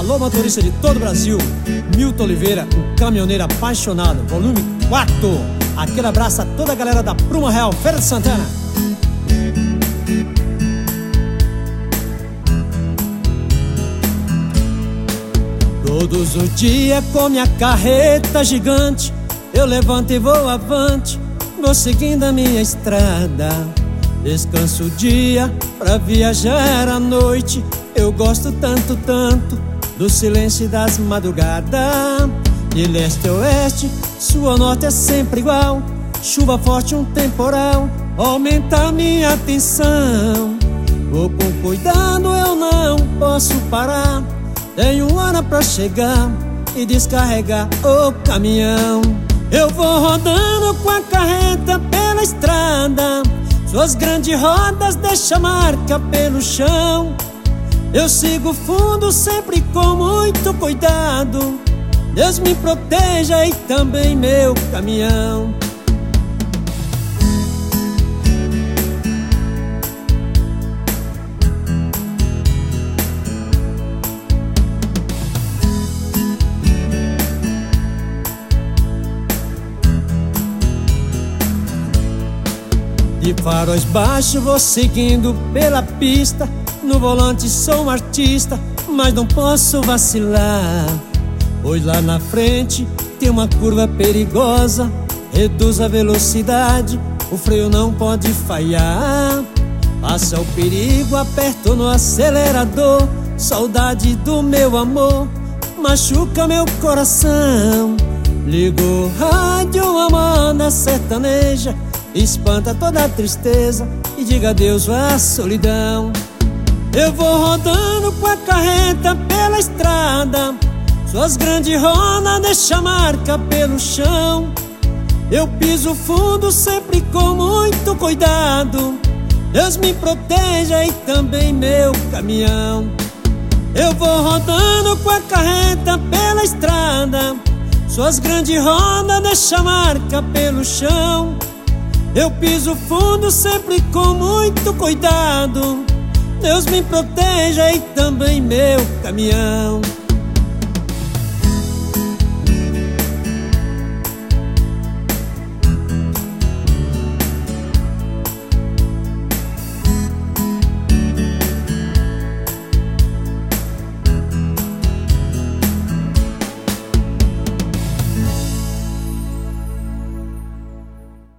Alô, motorista de todo o Brasil, Milton Oliveira, o caminhoneiro apaixonado, volume 4. Aquele abraço a toda a galera da Pruma Real, Feira de Santana. Todos os dias com minha carreta gigante eu levanto e vou avante, vou seguindo a minha estrada. Descanso o dia pra viajar à noite. Eu gosto tanto, tanto do silêncio das madrugadas. De leste a oeste, sul a norte é sempre igual. Chuva forte, um temporal aumenta a minha atenção. Vou com cuidado, eu não posso parar. Tenho hora pra chegar e descarregar o caminhão. Eu vou rodando com a carreta pela estrada. Suas grandes rodas deixam marca pelo chão. Eu sigo fundo sempre com muito cuidado. Deus me proteja e também meu caminhão. De faróis baixos vou seguindo pela pista. No volante sou um artista, mas não posso vacilar, pois lá na frente tem uma curva perigosa. Reduz a velocidade, o freio não pode falhar. Passa o perigo, aperto no acelerador. Saudade do meu amor machuca meu coração. Ligo o rádio, a moda sertaneja espanta toda a tristeza e diga adeus à solidão. Eu vou rodando com a carreta pela estrada. Suas grandes rodas deixam marca pelo chão. Eu piso fundo sempre com muito cuidado. Deus me proteja e também meu caminhão. Eu vou rodando com a carreta pela estrada. Suas grandes rodas deixam marca pelo chão. Eu piso fundo sempre com muito cuidado. Deus me proteja e também meu caminhão.